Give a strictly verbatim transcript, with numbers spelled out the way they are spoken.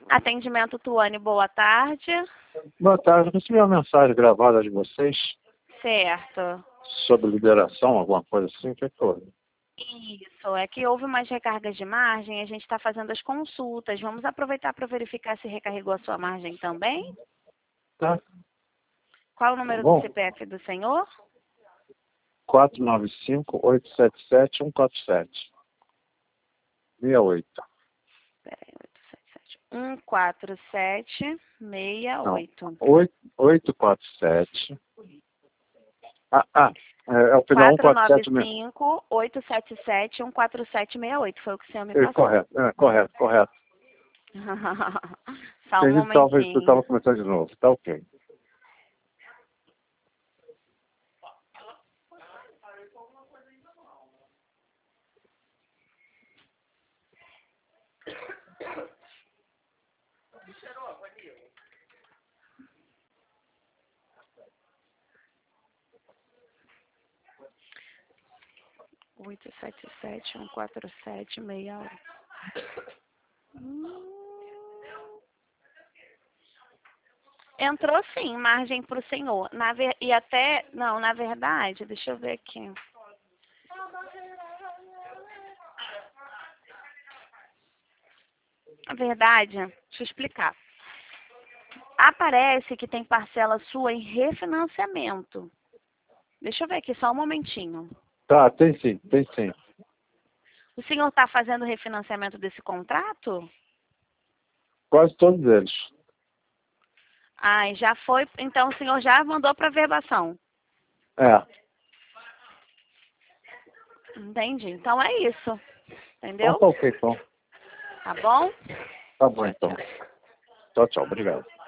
Atendimento Tuane, boa tarde. Boa tarde, recebi uma mensagem gravada de vocês Certo. sobre liberação, alguma coisa assim, o que foi? Isso, é que houve umas recargas de margem, a gente está fazendo as consultas. Vamos aproveitar para verificar se recarregou a sua margem também? Tá, Qual é o número do bom. C P F do senhor? quatro nove cinco, oito sete sete, um quatro sete. seis oito. Peraí, oito sete sete. um quatro sete seis Não, oito. oito quatro sete. Ah, ah, é, é o final quatro nove um quatro sete mesmo. cinco, oito sete sete, um quatro sete seis oito. Foi o que o senhor me É, passou. correto, é, correto, correto. Só um A gente estava momentinho. começando de novo, tá ok. oito sete sete, um quatro sete seis oito. Hum. Entrou sim, margem para o senhor. Na ver... E até, não, na verdade, deixa eu ver aqui. Na verdade, deixa eu explicar. Aparece que tem parcela sua em refinanciamento. Deixa eu ver aqui, só um momentinho. Tá, tem sim, tem sim. O senhor está fazendo o refinanciamento desse contrato? Quase todos eles. Ai, já foi. Então o senhor já mandou para verbação. É. Entendi. Então é isso. Então Entendeu? tá ok, então. Tá bom? Tá bom, Tchau, então. tchau. Tchau, tchau, obrigado.